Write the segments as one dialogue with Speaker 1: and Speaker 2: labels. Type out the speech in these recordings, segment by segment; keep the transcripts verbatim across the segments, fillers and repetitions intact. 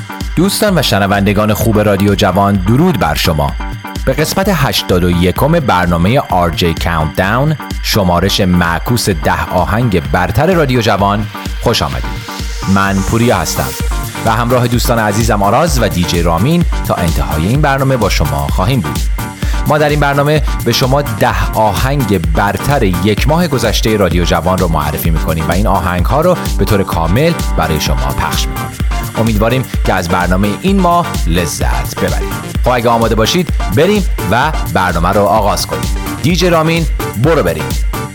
Speaker 1: دوستان و شنوندگان خوب رادیو جوان، درود بر شما. به قسمت هشتاد و یکم برنامه آر جی Countdown، شمارش معکوس ده آهنگ برتر رادیو جوان خوش آمدید. من پوریا هستم و همراه دوستان عزیزم آراز و دیجی رامین تا انتهای این برنامه با شما خواهیم بود. ما در این برنامه به شما ده آهنگ برتر یک ماه گذشته رادیو جوان رو معرفی میکنیم و این آهنگ ها رو به طور کامل برای شما پخش میکنیم. امیدواریم که از برنامه این ماه لذت ببرید. خب اگه آماده باشید بریم و برنامه رو آغاز کنیم. دیجی رامین برو بریم.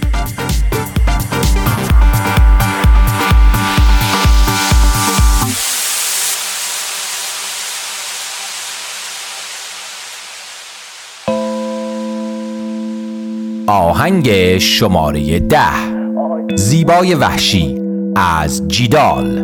Speaker 1: آهنگ شماره ده، زیبای وحشی از جیدال.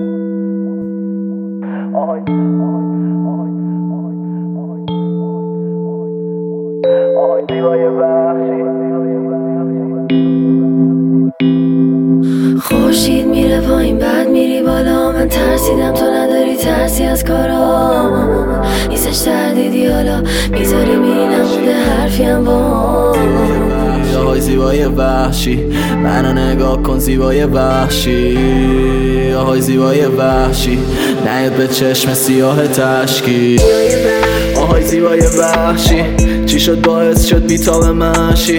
Speaker 2: خورشید میره پایین بعد میری بالا، من ترسیدم تو نداری ترسی از کارام، نیستش تردیدی حالا میذاری میری نمونده حرفیم با
Speaker 3: آهای زیبای وحشی منو نگاه کن، زیبای وحشی آهای زیبای وحشی نیاد به چشم سیاه تشکی. آهای زیبای وحشی چی شد باعث شد بیتاب منشی.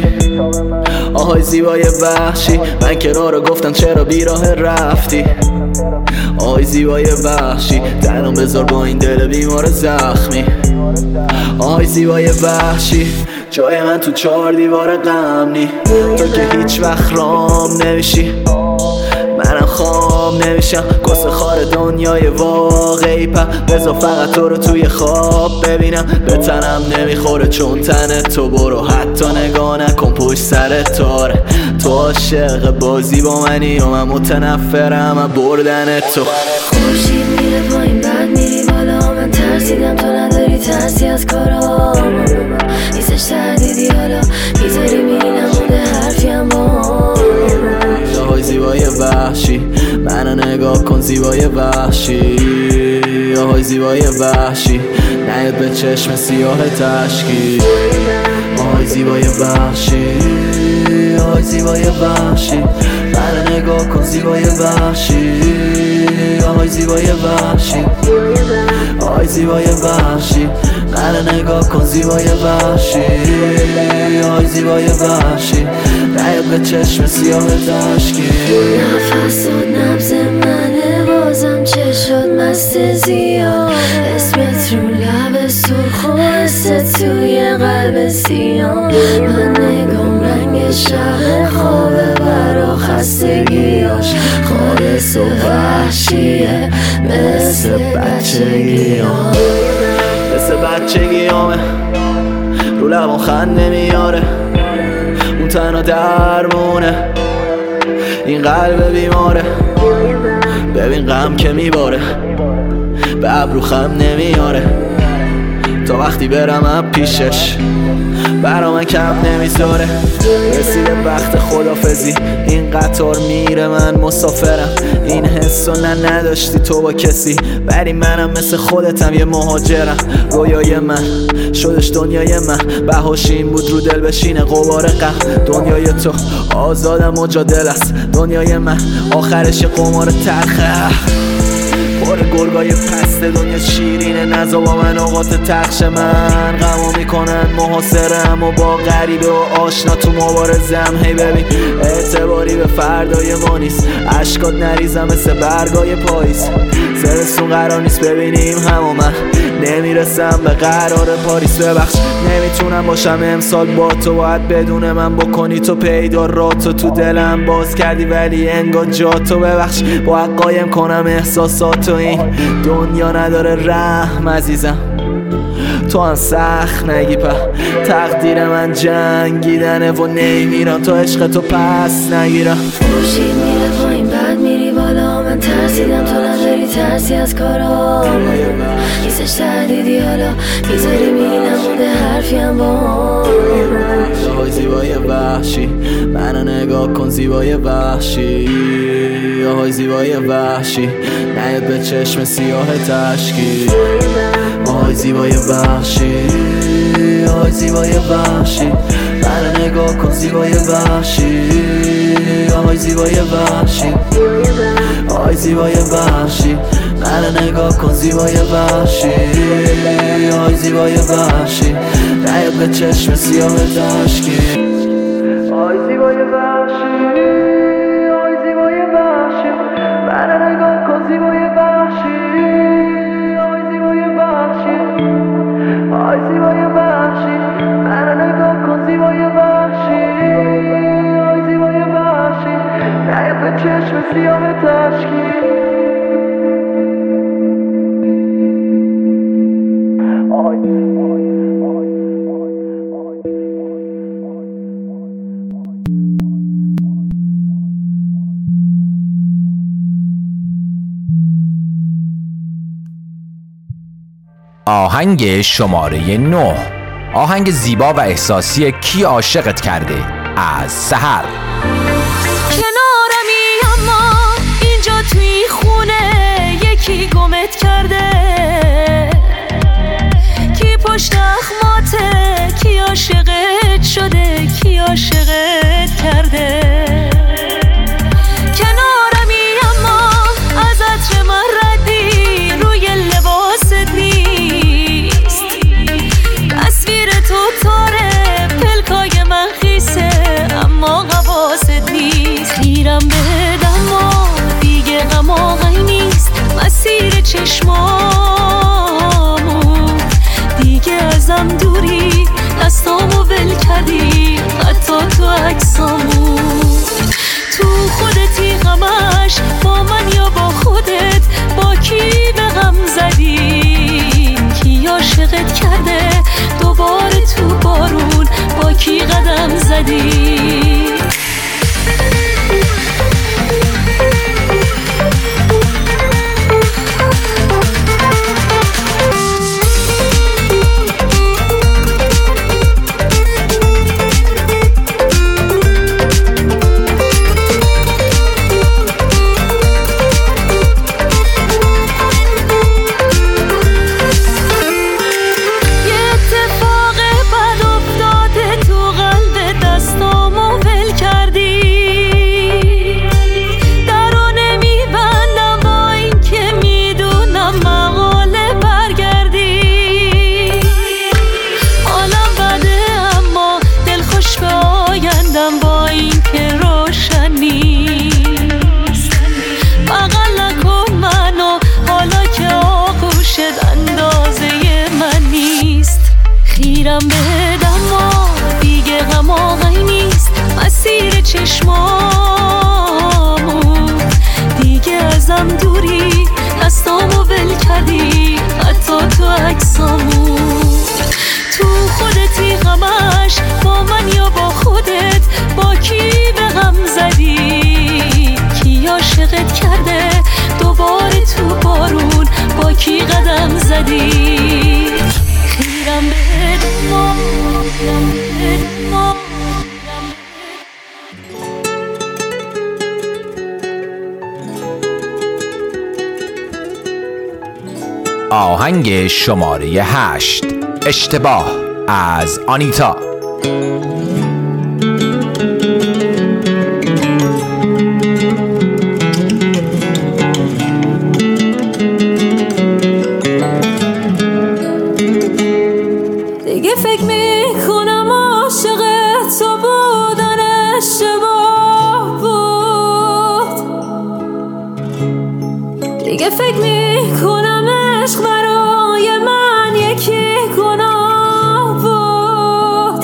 Speaker 3: آهای زیبای وحشی من که راه رو گفتم چرا بیراه رفتی. آهای زیبای وحشی تنم بذار با این دل بیمار زخمی. آهای زیبای وحشی جای من تو چهار دیوار غم نی، تو که هیچ وقت رام نمیشی منم خام نمیشم، گسه خار دنیای واقعی په بذار فقط تو رو توی خواب ببینم. به تنم نمیخوره چون تن تو، برو حتی نگاه نکن پشت سر تاره. تو عاشق بازی با منی و من متنفرم از بردن تو.
Speaker 2: خورشید میره پایین بعد میری بالا، من ترسیدم تو نداری ترسی از کارام، نیستش تردیدی حالا میذاری میری نمونده حرفیم با
Speaker 3: آهای زیبای وحشی منو نگاه کن، زیبای وحشی آهای زیبای وحشی نیاد به چشم سیاه تشکی. آهای زیبای وحشی آهای زیبای وحشی منو نگاه کن، زیبای وحشی آهای زیبای وحشی آهای زیبای وحشی منو نگاه کن، زیبای وحشی آهای زیبای وحشی نیاد به چشم سیاه تشکی.
Speaker 2: نفس و نبض منه بازم چه شد مست زیاد، اسمت رو لب سرخ و حست توی قلب سیاه. من نگام رنگ شهر خوابه برا خستگیاش، خالص و وحشیه مثل بچگیام.
Speaker 3: مثل بچگیامه رو لبان خنده میاره، اون تنها درمونه این قلب بیماره. ببین غم که میباره به ابرو خم نمیاره، تا وقتی برم اب پیشش برا من کم نمیذاره. رسیده وقت خدافزی این قطار میره من مسافرم، این حسو نه نداشتی تو با کسی ولی منم مثل خودتم یه مهاجرم. رویای من شدش دنیای من، بهاش این بود رو دل بشینه غبار غم. دنیای تو آزادم مجادل است، دنیای من آخرش قمار تلخه پر گرگای پست دنیا شیرینه. نزا با من اوقات تخش من غمو میکنن محاصرم و با غریبه و آشنا تو مبارزم. هی ببین اعتباری به فردای ما نیست، اشکات نریزم مثل برگای پاییز. زمستون قرار نیست ببینیم هم و من نمیرسم به قرار پاریس. ببخش نمیتونم باشم امسال با تو، باید بدون من بکنی تو پیدا راتو. تو دلم باز کردی ولی انگار جا تو، ببخش باید قایم کنم احساساتو. این دنیا نداره رحم عزیزم، تو هم سخت نگی په تقدیر من جنگیدنه و نمیرم تا عشق تو پس نگیرم.
Speaker 2: خورشید میره پایین بعد میری بالا، من ترسیدم تو نداری ترسی از کارام، نیستش تردیدی حالا میذاری میری نمونده حرفیم با آهای
Speaker 3: زیبای وحشی منو نگاه کن، زیبای وحشی رویاهای زیبای وحشی نیاد به چشم سیاه تشکیل. آهای زیبای وحشی، آهای زیبای وحشی، من نگاه کن زیبای وحشی. آهای زیبای وحشی، آهای زیبای وحشی، من نگاه کن زیبای وحشی. آهای زیبای وحشی نیاد به چشم سیاه تشکیل. آهای زیبای وحشی، آهای زیبای وحشی، من نگاه کن زیبای وحشی. آهای زیبای وحشی، آهای زیبای وحشی، من نگاه کن زیبای وحشی. آهای زیبای وحشی نیاد به چشم سیاه تشکیل.
Speaker 1: آهنگ شماره نه، آهنگ زیبا و احساسی کی عاشقت کرده از سحر.
Speaker 2: کنارمی اما اینجا توی خونه یکی گمت کرده، کی پشت اخماته، کی عاشقت شده، کی عاشقت کرده. کنارمی اما از عطر من ردی روی لباست نیست، تصویر تو تاره پلکای من خیسه اما قواست نیست. خیرم به دما دیگه غماغی نیست، مسیر چشمامو دیگه ازم دوری، دستامو ول کردی حتی تو عکسامو. تو خودتی غمش با من یا با خودت، با کی به غم زدی، کی عاشقت کرده دوباره تو بارون، با کی قدم زدی. خیرم به دما دیگه غماغی نیست، مسیر چشمامو دیگه ازم دوری، دستامو ول کردی حتی تو عکسامو. تو خودتی غمش با من یا با خودت، با کی به غم زدی، کی عاشقت کرده دوباره تو بارون، با کی قدم زدی. خیرم به دما، خیرم به دما.
Speaker 1: آهنگ شماره هشت، اشتباه از آنیتا.
Speaker 2: دیگه فکر میکنم عاشق تو بودن اشتباه بود، دیگه فکر میکنم عشق برای من یکی گناه بود.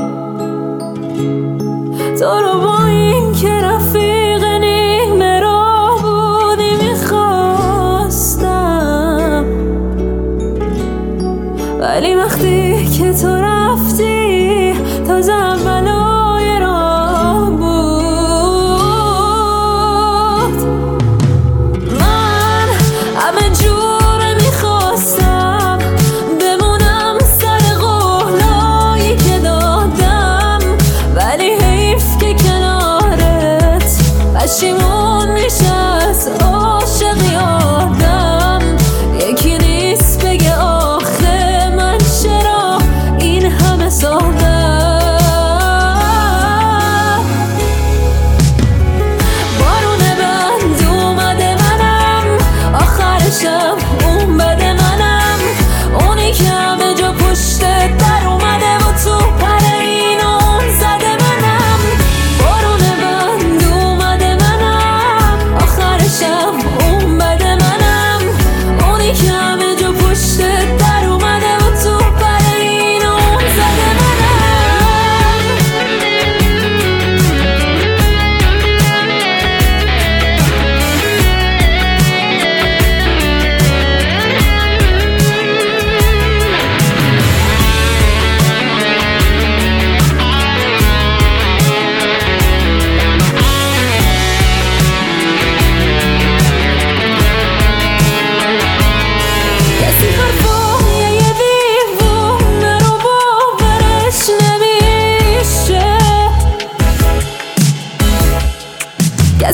Speaker 2: تو رو با این که رفیق نیمه راه بودی میخواستم، ولی وقتی که تو رفتی تازه اولای راه بود. من همه جور میخواستم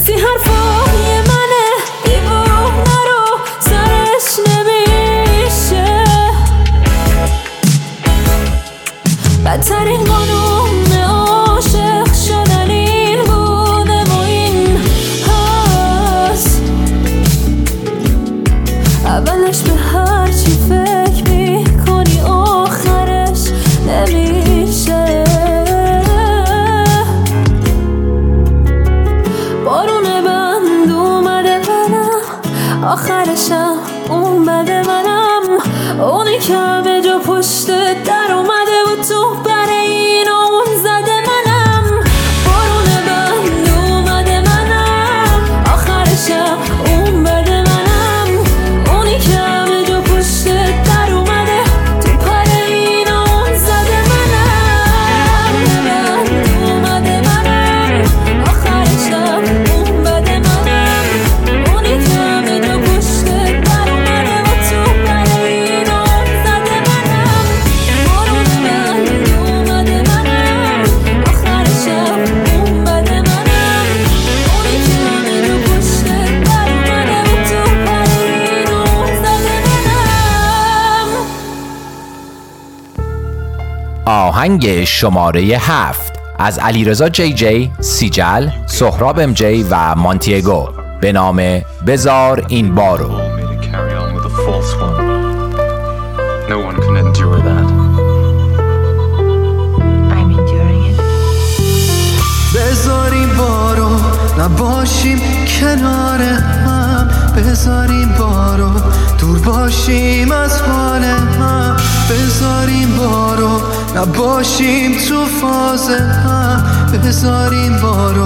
Speaker 2: کسی حرفای منه دیوونه رو سرش نمیشه. بدترین قانون عاشق شدن این بوده و این هست. اولش به هر چی فکر میکنی آخرش نمیشه. بارونه بند اومده منم آخرشم اون بده منم. اونی که به جا پشت در اومده و تو برای این اون زده منم. بارونه بند اومده منم آخرشم اون بده منم. اونی که به جا پشت در اومده تو برای این اون زده منم. بند اومده منم آخرشم اون بده منم. اونی که به جا پشت در اومده و تو برای این اون زده منم. بارونه بند اومده منم آخرشم اون بده منم. اونی که به جا پشت در اومده و تو برای این اون زده منم.
Speaker 1: آهنگ شماره هفت از علیرضا جی جی، سیجل، سهراب ام جی و مانتیگو به نام بذار این بارو.
Speaker 4: No one can endure that.
Speaker 2: I'm enduring it.
Speaker 5: بذاریم بارو نباشیم کنار هم. بذاریم بارو دور باشیم از حال هم. بذاریم بارو نباشیم تو فاز هم. بذاریم بارو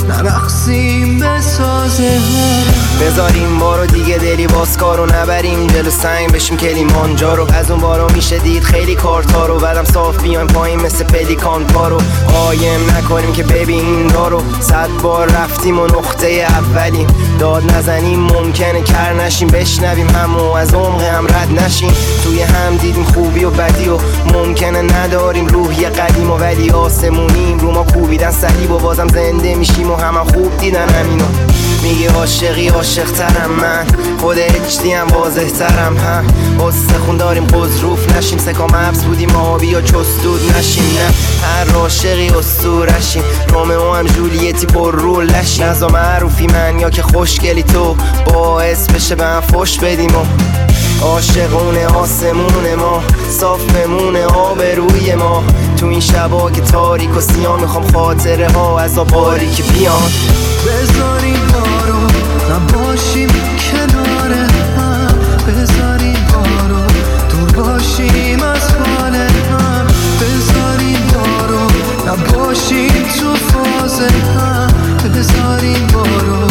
Speaker 5: نرقصیم به ساز هم.
Speaker 6: بذاریم بارو دیگه دلی باز کارو نبریم جلو سنگ بشیم کلیمانجا رو. از اون بارو میشه دید خیلی کارتا رو. بعدم صاف بیایم پایین مثل پلیکان پارو. قایم نکنیم که ببینیم دارو. صد بار رفتیم و نقطه اولیم. داد نزنیم ممکنه کر نشیم. بشنویم همو از عمق هم رد نشیم. توی هم دیدیم خوبی و بدی و ممکنه نداریم روحی قدیم و ولی آسمونیم. رو ما کوبیدن صلیب و بازم زنده میشیم و همه خوب دیدن همینو. میگی عاشقی عاشق ترم من خود اچدی هم واضح ترم هم. استخون داریم قضروف نشیم. سکام حبس بودیم آبی یا چستود نشیم. نه هر عاشقی اسطورشیم. رومئو هم جولیتی پر رول نشیم. نزا معروفی من یا که خوشگلی تو باعث بشه به هم فش بدیم و عاشقونه آسمون ما صاف بمونه آبروی ما. تو این شبا که تاریک و سیاه میخوام خاطره ها از آباری که بیان.
Speaker 5: بذاریم بارو نباشیم کنار هم. بذاریم بارو دور باشیم از حال هم. بذاریم بارو نباشیم تو فاز هم. بذاریم بارو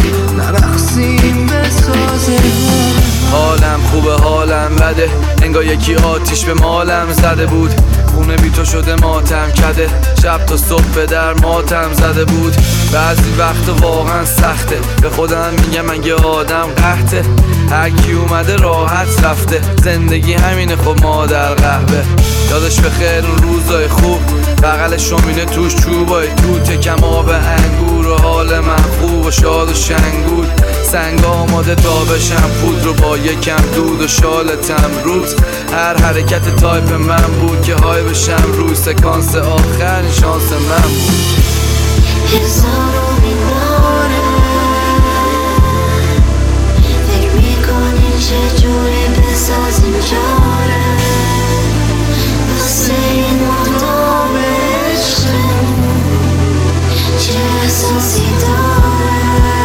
Speaker 5: نرقصیم به ساز هم.
Speaker 3: حالم خوبه حالم بده انگار یکی آتیش به مالم زده بود. خونه بی تو شده ماتم کده. شب تا صبح به در ماتم زده بود. بعضی وقت واقعا سخته. به خودم میگم من یه آدم قحطه. هر کی اومده راحت رفته. زندگی همینه خب مادر قهوه. یادش بخیر اون روزای خوب. بغل شومینه توش چوبای توته کماب انگور. و حال من خوب و شاد و شنگول. سنگ آماده تا بشم پود رو با یکم دود و شالتم روز. هر حرکت تایپ من بود که های بشم روی. سکانس آخر شانس من بود.
Speaker 2: هزارو بیماره فکر میکنی چجوری بسازیم جاره. واسه این مدام عشقمون چه احساسی داره.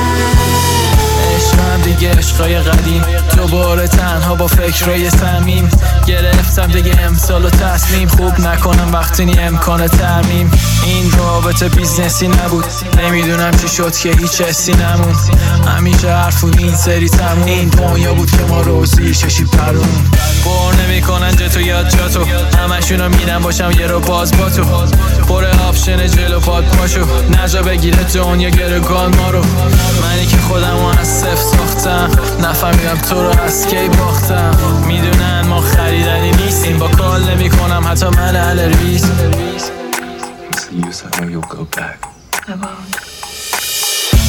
Speaker 7: عشقم دیگه عشقای قدیم. دوباره تنها با فکرای صمیم. گرفتم دیگه امسال و تصمیم خوب نکنم وقتی نی امکان ترمیم. این رابطه بیزنسی نبود. نمیدونم چی شد که هیچ حسی نمون. همیشه حرف بود این سری تموم. این دنیا بود که ما روزی ششی پرون. بر نمیکنن جتو یاد جاتو. همشونو میدم باشم یه رو باز با تو. پر آپشن جلو پاد پاشو. نجا بگیره دنیا گرگان ما رو. منی که خودمو از صفر ساختم. نفهمیدم تو رو از کی باختم. میدونن ما خریدنی نیستیم. با کال نمی کنم حتی من اهل ریس.
Speaker 4: You said how you'll go back.
Speaker 2: I won't.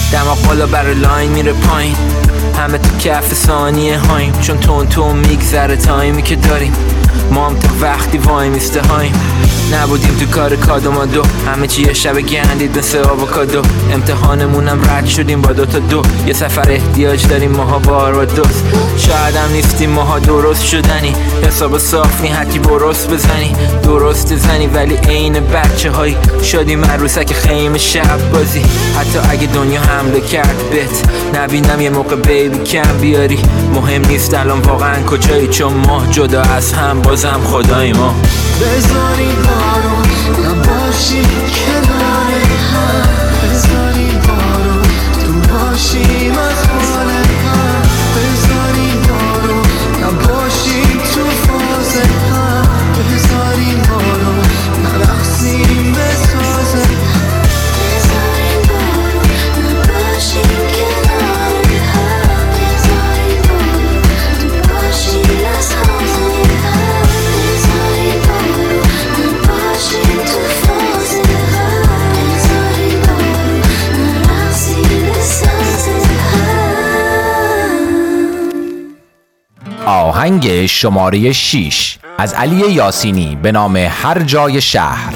Speaker 7: دماغ بالا برای لاین میره پایین، همه تو کف ثانیه هاییم، چون تون تون میگذره تایمی که داریم، ما هم تا وقتی وای میسته هاییم. نبودیم تو کار کادومادو، همه چی یه شب گندید مثل آووکادو. امتحانمونم رد شدیم با دوتا دو، یه سفر احتیاج داریم ماها بار و دوست. شاید هم نیستیم ماها درست شدنی، حساب صاف نی حتی برست بزنی، درست زنی ولی عین بچه های شدیم عروسک خیمه شب بازی. حتی اگه دنیا حمله کرد بهت نبینم یه موقع بیبی کم بیاری، مهم نیست الان واقعا کجایی، چون ما جدا از هم بازم خدای ما.
Speaker 5: بذاری بارو نباشی کنار هم، بذاری بارو دور باشیم از حال هم، بذاری بارو نباشی تو فاز هم، بذاری بارو نرقصیم به ساز هم،
Speaker 2: بذاری بارو نباشی کنار هم، بذاری بارو دور باشیم از حال هم، بذاری بارو نباشی تو فاز هم، بذاری بارو نرقصیم به ساز هم.
Speaker 1: آهنگ شماره شش از علی یاسینی به نام هر جای شهر.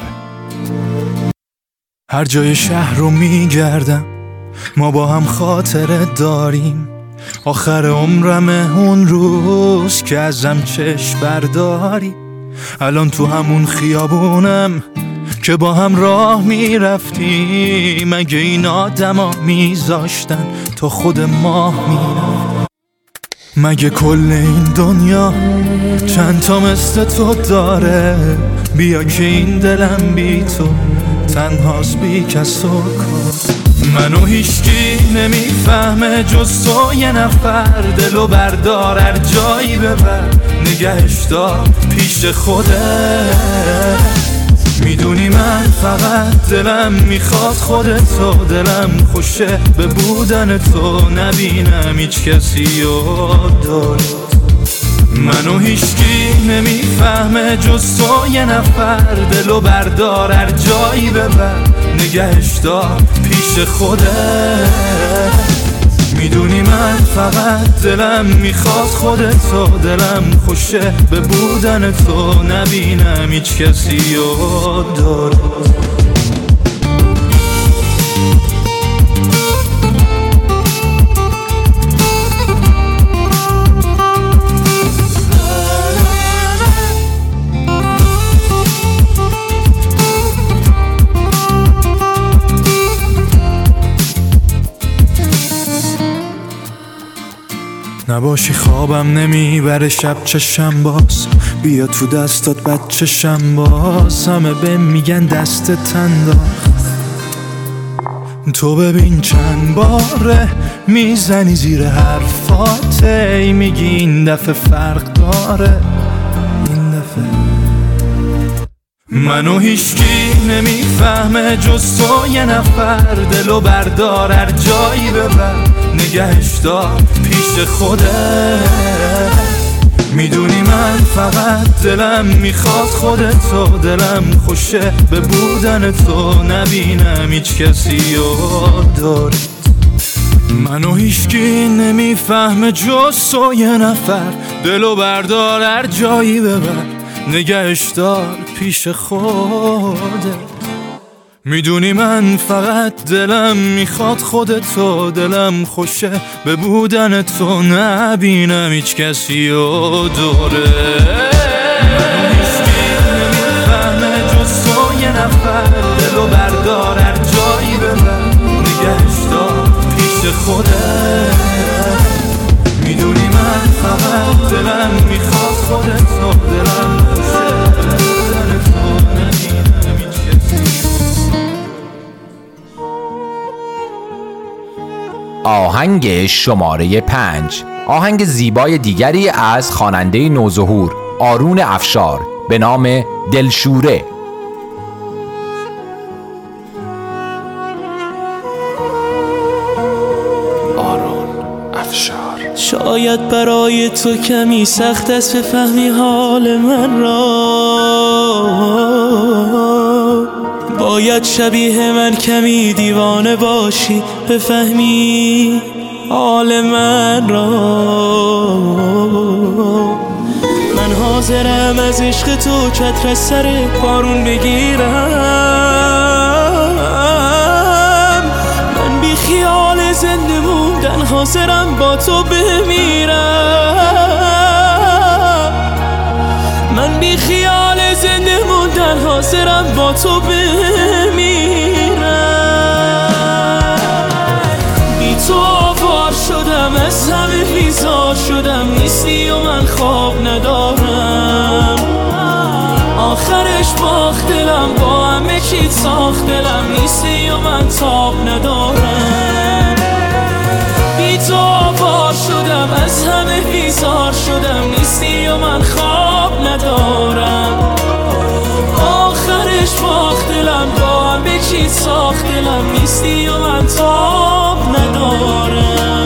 Speaker 8: هر جای شهر رو میگردم، ما با هم خاطره داریم، آخر عمرمه اون روز که ازم چشم برداری. الان تو همون خیابونم که با هم راه میرفتیم، مگه این آدم ها میذاشتن تا خود ماه میرفت؟ مگه کل این دنیا چند تا مثل تو داره؟ بیا که این دلم بی تو تنهاست بی کس و کار. منو هیچکی نمیفهمه جز تو یه نفر، دلو بردار هر جایی ببر، نگهش دار پیش خوده. میدونی من فقط دلم میخواد خودتو، دلم خوشه به بودن تو، نبینم هیچ کسی و داره. منو هیچکی نمیفهمه جز تو یه نفر، دلو بردار هر جایی ببر، نگهش دار پیش خوده. میدونی من فقط دلم میخواد خودتو، دلم خوشه به بودن تو، نبینم هیچ کسی و داره. نباشی خوابم نمیبره شب چشم باز، بیا تو دستات بچشم باز، همه به میگن دست انداخت، تو ببین چند باره میزنی زیر حرفاته، میگی این دفعه فرق داره این دفعه. منو هیچکی نمیفهمه جز تو یه نفر، دلو بردار هر جایی ببر، نگهش دار پیش خوده. میدونی من فقط دلم میخواد خودتو، دلم خوشه به بودن تو، نبینم هیچ کسی و داره. منو هیچکی نمیفهمه جز تو یه نفر، دلو بردار هر جایی ببر، نگهش دار پیش خوده. میدونی من فقط دلم میخواد خودتو، دلم خوشه به بودن تو، نبینم هیچ کسی و دوره. منو هیچکی نمیفهمه جز تو یه نفر، دلو بردار هر جایی ببر، نگهش دار پیش خوده. میدونی من فقط دلم میخواد خودتو، دلم خوشه به بودن تو، نبینم هیچ کسی.
Speaker 1: آهنگ شماره پنج، آهنگ زیبای دیگری از خواننده نوظهور آرون افشار به نام دلشوره.
Speaker 4: آرون افشار.
Speaker 9: شاید برای تو کمی سخت است بفهمی حال من را، شاید شبیه من کمی دیوانه باشی، بفهمی حال من را. من حاضرم از عشق تو چتر سر بارون بگیرم، من بی خیال زنده موندن حاضرم با تو بمیرم، من بی خیال زنده موندن حاضرم با تو بمیرم. بی تو آوار شدم، از همه بیزار شدم، نیستی و من خواب ندارم. آخرش باخت دلم، با همه چیت ساخت دلم، نیستی و من تاب ندارم. بی تو آوار شدم، از همه بیزار شدم، نیستی و من خواب ندارم. آخرش باخت دلم، با همه چیت ساخت دلم، نیستی و من تاب ندارم.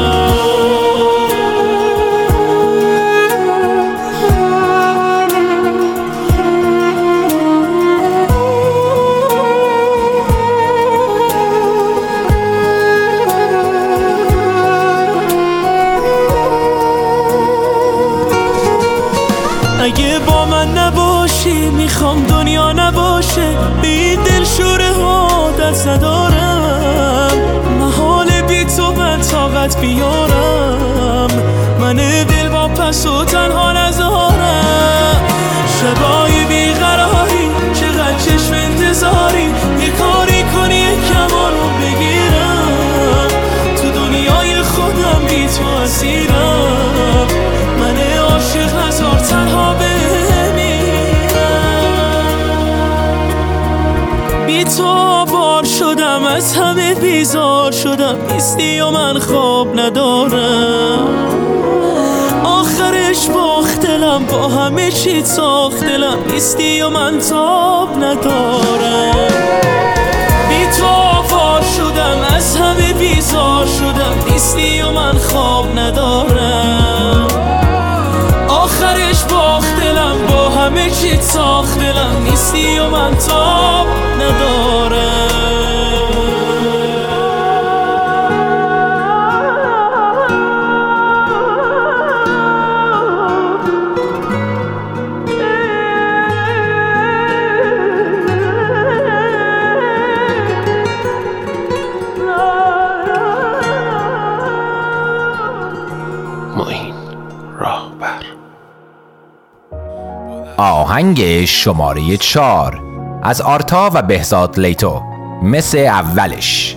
Speaker 9: اگه با من نباشی میخوام دنیا نباشه، به این دلشوره ها دست ندارم. محال بی تو من طاقت بیارم، من دل با پس و تنها نذارم. شبای بیقراری چقدر چشم انتظاری، یه کاری کنی یه کمانو بگیرم. تو دنیای خودم بی تو اسیرم، من عاشق هزار تنها بمیرم. بی تو بار شدم، از همه بیزار شدم، نیستی و من خواب ندارم. آخرش باخت دلم، با همه چیت ساخت دلم، نیستی و من تاب ندارم. بی تو آوار شدم، از همه بیزار شدم، نیستی و من خواب ندارم. آخرش باخت دلم، با همه چیت ساخت دلم، نیستی و من تاب ندارم.
Speaker 1: آهنگ شماره چار از آرتا و بهزاد لیتو، مثل اولش.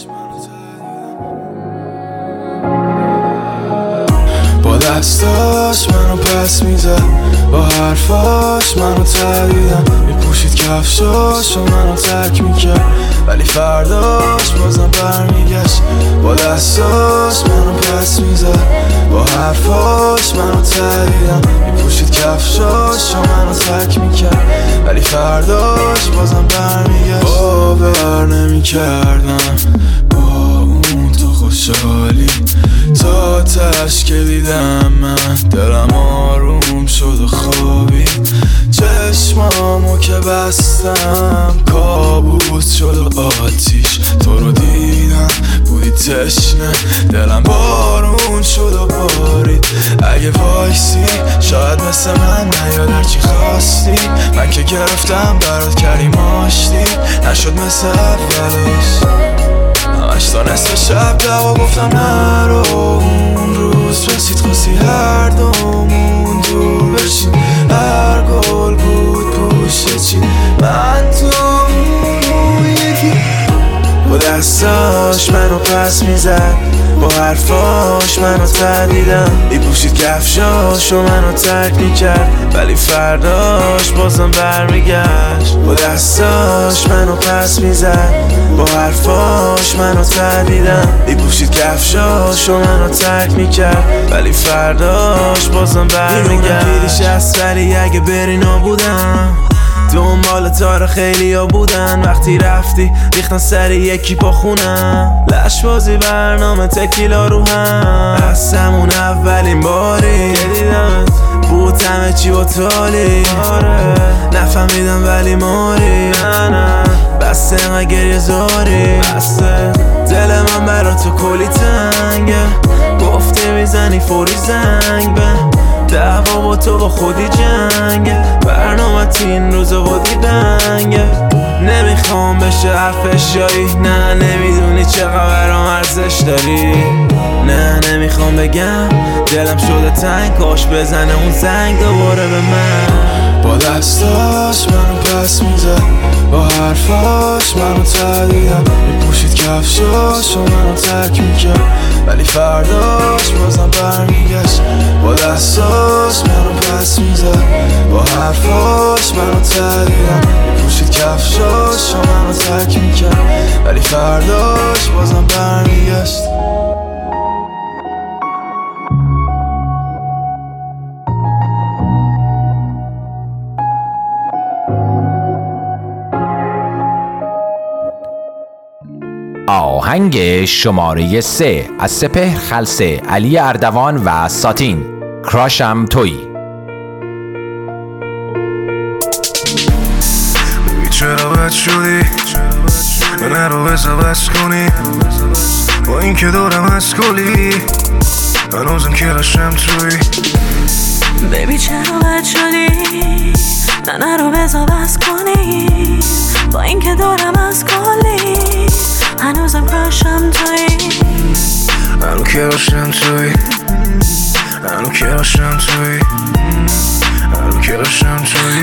Speaker 5: با دستاش منو پس میزد، با حرفاش منو تدیدم، میپوشید کفشاش و منو ترک میکرد، ولی فرداش بازم برمیگشت. با دستاش منو پس میزد، با حرفاش منو تدیدم، میپوشید کفشاش و منو ترک میکرد، ولی فرداش بازم برمیگشت. باور نمیکردم با اون تو خوشحالی، تا تش که دیدم من دلم آروم شد و خوابید. چشمامو که بستم کابوس شد و آتیش، تو رو دیدم بودی تشنه، دلم بارون شد و بارید. اگه وایسی شاید مثل من نیاد هرچی خواستی، من که گرفتم برات کردیم آشتی، نشد مثل اولش. همش تا نصف شب دوا گفتم نرو، اون روز رسید خواستی هر دومون دور بشیم، هر گل بود پوشه چی من تو اون یکی. با دستاش منو پس میزد، با حرفاش منو تدیدم، میپوشید کفشاش و منو ترک میکرد، ولی فرداش بازم برمیگشت. با دستاش منو پس میزد، با حرفاش منو تدیدم، میپوشید کفشاش و منو ترک میکرد، ولی فرداش بازم برمیگشت. پیریش هست ولی اگه بری نبودم، دنبال تار خیلی ها بودن، وقتی رفتی ریختن سر یکی پا خونم، لشبازی برنامه تکیلا رو هم. از همون اولین باری دیدمت بود همه چی با تالی، آره نفهمیدم ولی ماری، نه نه بسته اگر یه زاری بسته دل من برا تو کلی تنگه گفته میزنی فوری زنگ به دعوا با تو با خودی جنگه برنامه این روزا بودی دنگه نمیخوام بشه حرفش جایی نه نمیدونی چقدر برام ارزش داری نه نمیخوام بگم دلم شده تنگ کاش بزنه اون زنگ دوباره به من
Speaker 10: با دستاش منو پس میزد با حرفاش منو تدیدم میپوشید کفشاش و منو ترک میکرد ولی فرداش بازم برمیگشت با دستاش منو پس میزد با حرفاش منو تدیدم میپوشید کفشاش و منو ترک میکرد ولی فرداش بازم برمیگشت
Speaker 1: آهنگ شماره سه از سپهر خلسه، علی اردوان و ساتین، کراشم تویی.
Speaker 10: چرا بد شدی من رو بزا بس کنی با این که دارم از کلی هنوزم کراشم توی
Speaker 11: بیبی چرا بد شدی نه رو بزا بس کنی با این که دارم از کلی هنوزم کراشم توی
Speaker 10: هنو کراشم توی هنو کراشم توی هنو کراشم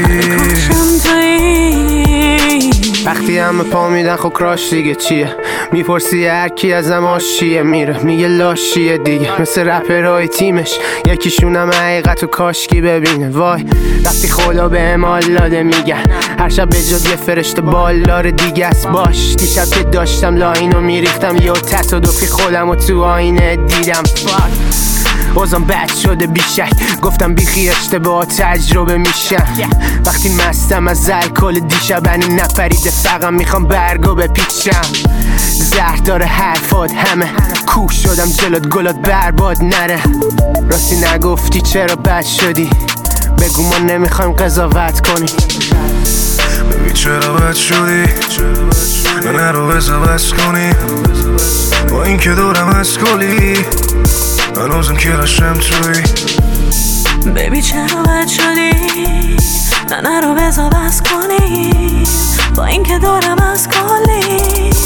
Speaker 10: توی
Speaker 6: وقتی همه پا میدن خب کراش دیگه چیه میپرسی هر کی ازم آشیه میره میگه لاشیه دیگه مثل رپرهای تیمش یکیشونم حقیقت و کاشکی ببینه وای وقتی خدا به امال داده میگن هر شب به جد یه فرشته بالدار دیگه است باش دیشب که داشتم لاینو میریختم یه تصادفی خودم و تو آینه دیدم فاک بازم بد شده بیشک گفتم بیخی اشتباه تجربه میشم وقتی مستم از الکل دیشب هنو نپریده فقط میخوام برگو بپیچم زهر داره حرفات همه کوه شدم جلوت گلات برباد نره راستی نگفتی چرا بد شدی بگو ما نمیخوایم قضاوت کنی
Speaker 10: ببین چرا بد شدی من رو بزا بس کنی با این که دارم از کلی هنوزم کراشم توی
Speaker 11: بیبی چرا بد شدی نه رو بزا بس کنی با این که دارم از کلی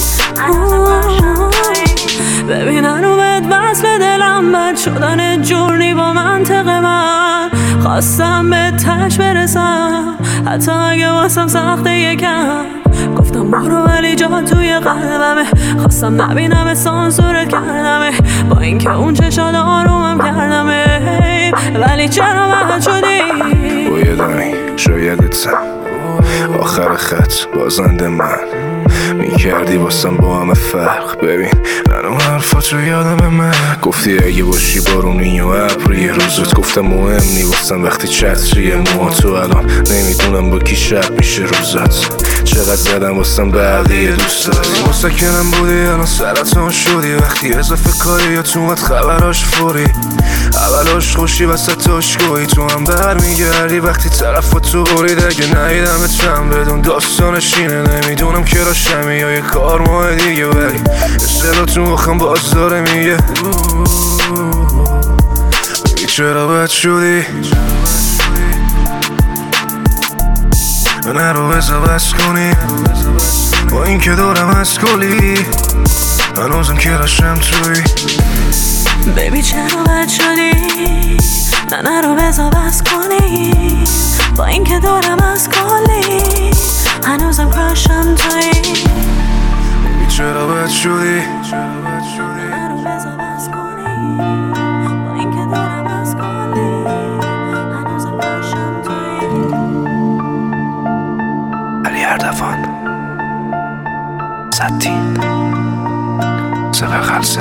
Speaker 11: ببین هنو بد بس به دلم بد شدن جورنی با منطق من خواستم به تش برسم حتی اگه واسم سخته یکم گفتم برو ولی جا توی قلبمه خواستم نبینم سانسورت کردمه با اینکه اون چشات آرومم کردمه ولی چرا بد شدی
Speaker 10: با یه دمی شایدتم آخر خط بازنده من میکردی واسم با همه فرق ببین منو حرفات رو یادم من گفتی اگه باشی بارونی و ابر یه روزت گفتم مهم نی واسم وقتی چتریه موها تو الان نمیدونم با کی شب میشه روزت چقدر زدم واسم بعدی دوست داری مستکنم بودی الان سرطان شدی وقتی اضافه کاری یا تو اومد خبراش فوری اولاش خوشی وسط تاشگاهی تو هم برمیگردی وقتی طرف تو برید اگه نهیدم چند بدون داستانش اینه نمیدونم کراشمی یا یه کار ماه دیگه ولی اصلا تو مخم باز داره میگه بگی چرا بد شدی من رو بزا بس کنی با این که دارم از کلی هنوزم کراشم توی
Speaker 11: بیبی چرا بد شدی نه رو بزا بس کنی با این که دارم از کلی هنوزم کراشم توی
Speaker 10: بیبی چرا بد شدی
Speaker 11: نه رو بزا بس کنی با این که دارم از کلی هنوزم کراشم توی
Speaker 10: علی اردوان ساتین سپهر خلسه.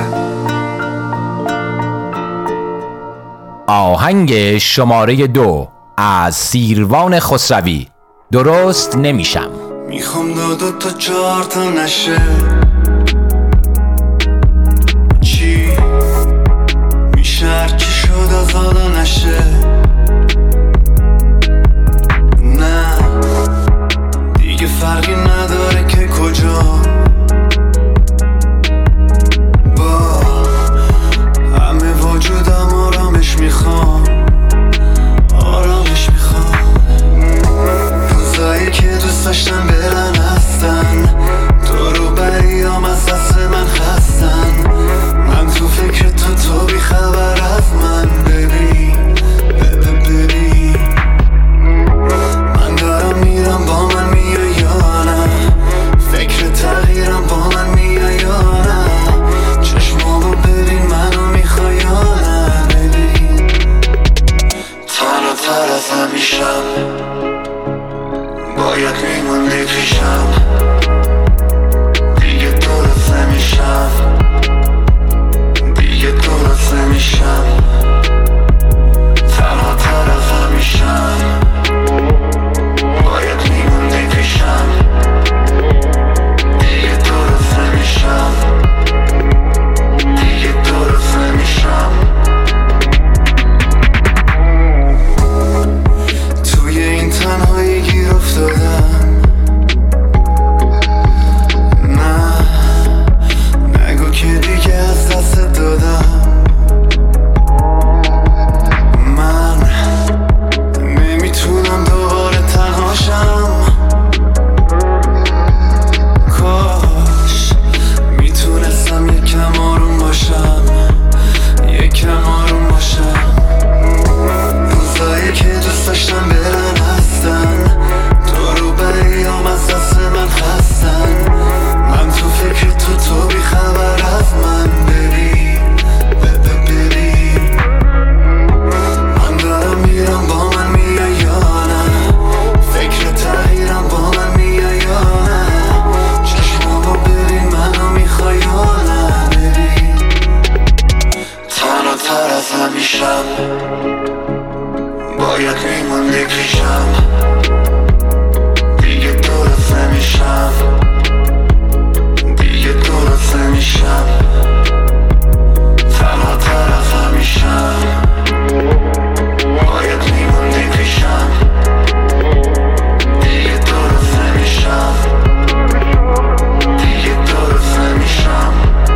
Speaker 1: آهنگ شماره دو از سیروان خسروی، درست نمیشم.
Speaker 12: میخوام دو دو تا چهار تا نشه چی میشه هرچی شد از حالا نشه نه دیگه فرقی نداره که کجا میشم باید لیمون بکشم دیگه درست نمیشم دیگه درست نمیشم تنها طرف میشم باید لیمون بکشم دیگه درست نمیشم دیگه درست نمیشم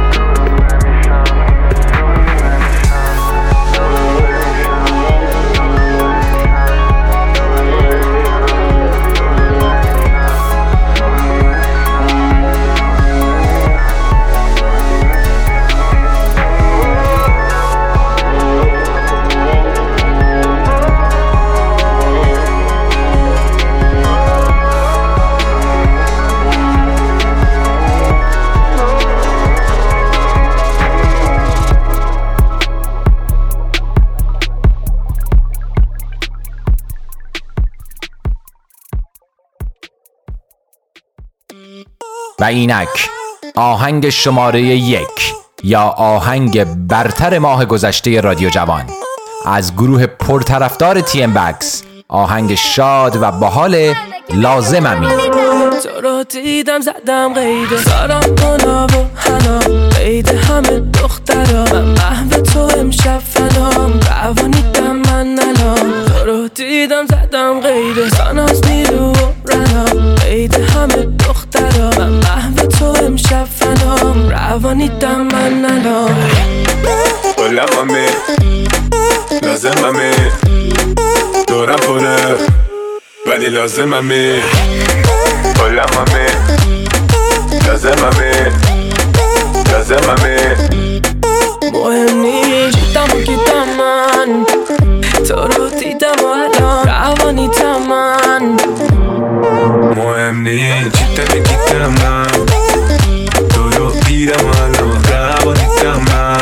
Speaker 1: و اینک آهنگ شماره یک یا آهنگ برتر ماه گذشته رادیو جوان از گروه پرطرفدار تی ام بکس، آهنگ شاد و باحال لازممی.
Speaker 13: تو رو دیدم زدم قیده سارم کنا و حنا قید همه دخترا من محو تو امشب فنام روانیدم من نلام تو رو دیدم زدم قیده ساناز نیرو و رنا قید همه دخترا من محو تو امشب فنام روانیدم من نلام
Speaker 10: بلممه لازممه دورم پره ولی لازممه بلممه لازممه لازممه
Speaker 13: مهم نیست دیدم و گیدم من تو رو دیدم و الان روانیدم من
Speaker 10: مهم نیست دیدم و گیدم من تو رو دیدم و الان روانیدم من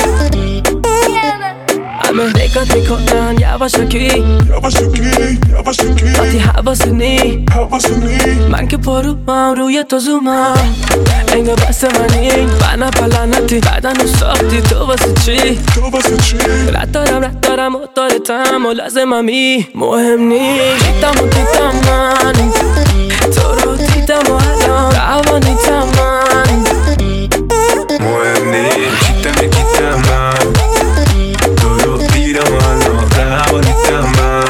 Speaker 13: همه نگات میکنن یواشکی
Speaker 10: یواشکی یواشکی
Speaker 13: وقتی حواسنی
Speaker 10: حواسنی
Speaker 13: من که پرو هم روی تو زومم انگا بس منی بنا پلنتی بدن رو ساختی تو واسه چی
Speaker 10: تو واسه چی
Speaker 13: رد دارم رد دارم و دارتم و لازممی مهم نیست دیدم و دیدم من تو رو دیدم و الان روانیدم من
Speaker 10: مهم نیست دیدم و گیدم من تو رو دیدم و الان روانیدم من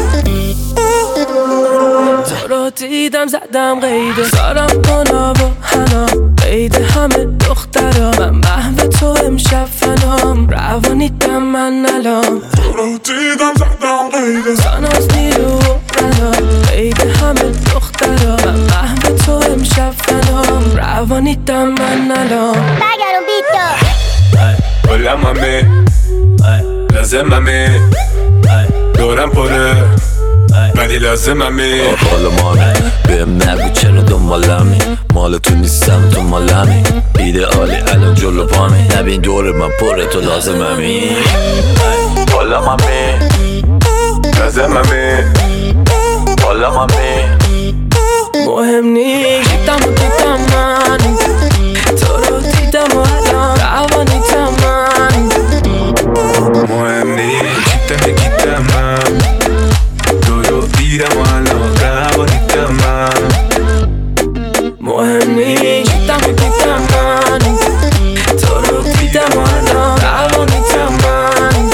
Speaker 13: تو رو دیدم زدم قیده سارم کنا و حنا قید همه دخترا من محو تو امشب فنام روانیدم من نلام
Speaker 10: تو رو دیدم زدم قیده
Speaker 13: ساناز نیرو و رنا قید همه دخترا من محو تو امشب فنام روانیدم من نلام
Speaker 14: برگردون بیت
Speaker 10: بلممه لازممه دورم پره ولی لازممه
Speaker 15: حالا مامی بهم نگو چرا دنبالمی مال تو نیستم تو مالمی ایدئالی الان جلو پامی نبین دور من پره تو لازممی
Speaker 10: حالا مامی لازممه حالا مامی
Speaker 13: مهم نیست دیدم و دیدم من تو رو دیدم و الان روانیدم من
Speaker 10: مهم نیست دیدم و گیدم من تو رو دیدم و الان روانیدم من
Speaker 13: مهم نیست دیدم و دیدم من تو رو دیدم و الان روانیدم من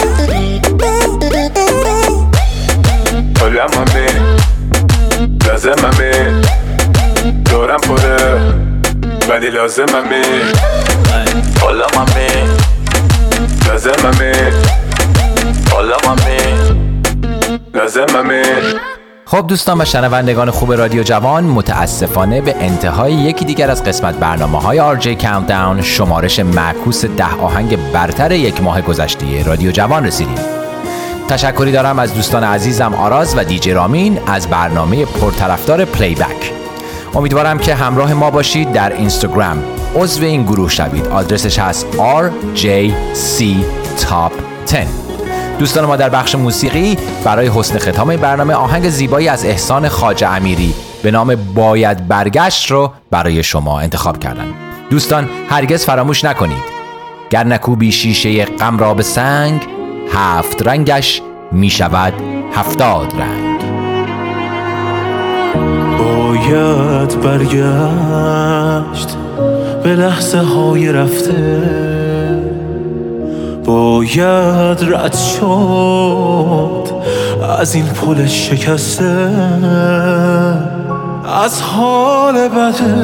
Speaker 10: بلممه لازممه دورم پره ولی لازممه حالا ممه لازممه حالا ممه لازممه.
Speaker 1: خب دوستان و شنوندگان خوب رادیو جوان، متاسفانه به انتهای یکی دیگر از قسمت برنامه‌های آر جی کاونتداون شمارش معکوس ده آهنگ برتر یک ماه گذشته رادیو جوان رسیدیم. تشکری دارم از دوستان عزیزم آراز و دیجی رامین از برنامه پرطرفدار پلی بک. امیدوارم که همراه ما باشید. در اینستاگرام عضو این گروه شوید، آدرسش هست آر جی سی تاپ ده. دوستان ما در بخش موسیقی برای حسن ختام برنامه آهنگ زیبایی از احسان خواجه امیری به نام باید برگشت رو برای شما انتخاب کردن. دوستان هرگز فراموش نکنید گر نکوبی شیشه غم را به سنگ، هفت رنگش می شود هفتاد رنگ.
Speaker 5: باید برگشت به لحظه های رفته، باید رد شد از این پل شکسته، از حال بده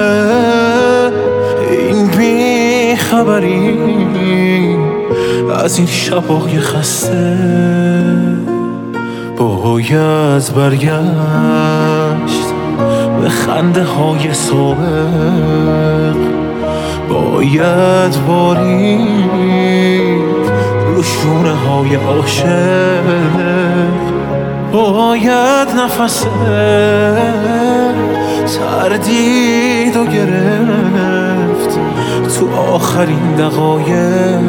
Speaker 5: این بی خبری، از این شبای خسته. باید برگشت به خنده های سابق، باید بارید رو شونه های عاشق، باید نفس تردید و گرفت تو آخرین دقایق.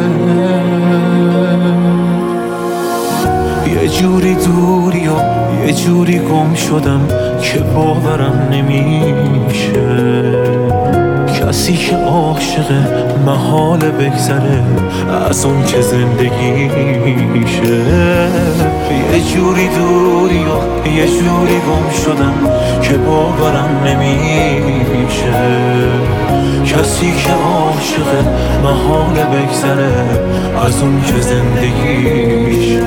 Speaker 5: یه جوری دوری و یه جوری گم شدم که باورم نمیشه، کسی که عاشق محال بگذره از اون که زندگیشه. یه جوری دوری و یه جوری گم شدم که باورم نمیشه، کسی که عاشق محال بگذره از اون که زندگیشه.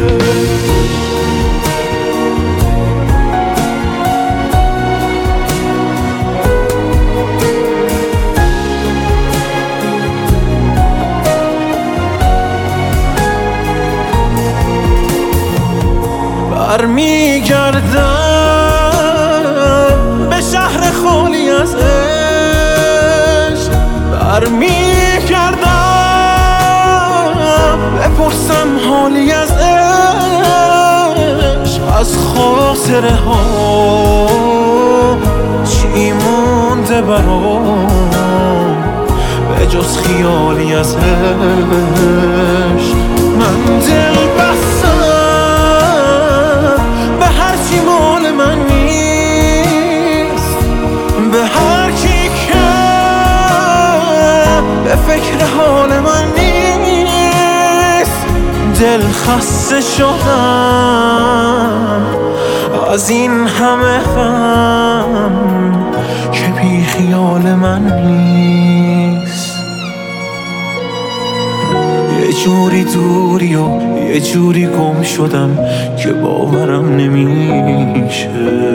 Speaker 5: برمیگردم به شهر خالی از عشق، برمیگردم بپرسم حالی از عشق، از خاطره ها چی مونده برام به جز خیالی از عشق. من دل بستم به هر چی مال من نیست، به هر کی که به فکر حال من نیست. دل خسته شدم از این همه غم که بی خیال من نیست. یه جوری دوری و یه جوری گم شدم که باورم نمیشه،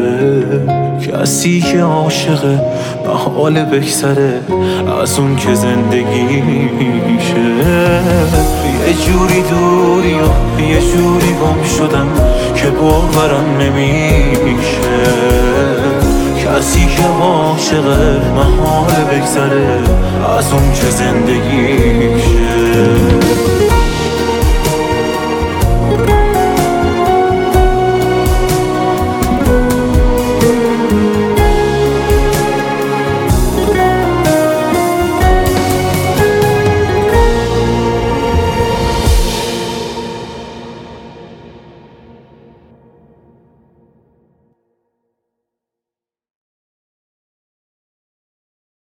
Speaker 5: کسی که عاشق محال بگذره از اون که زندگیشه. یه جوری دوری و یه جوری گم شدم که باورم نمیشه، کسی که عاشق محال بگذره از اون که زندگیشه.